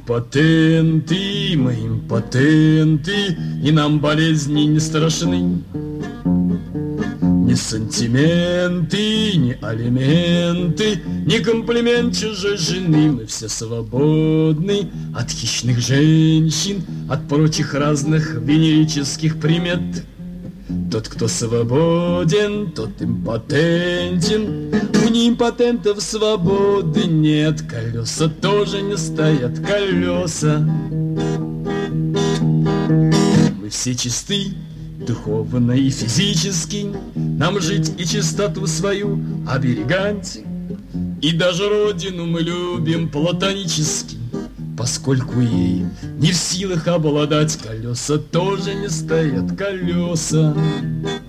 мы импотенты, и нам болезни не страшны. Ни сантименты, ни алименты, ни комплимент чужой жены. Мы все свободны от хищных женщин, от прочих разных венерических примет. Тот, кто свободен, тот импотентен. У неимпотентов свободы нет. Колеса тоже не стоят, колеса. Мы все чисты, духовно и физически. Нам жить и чистоту свою оберегать. И даже родину мы любим платонически, поскольку ей не в силах обладать. Колеса тоже не стоят, колеса.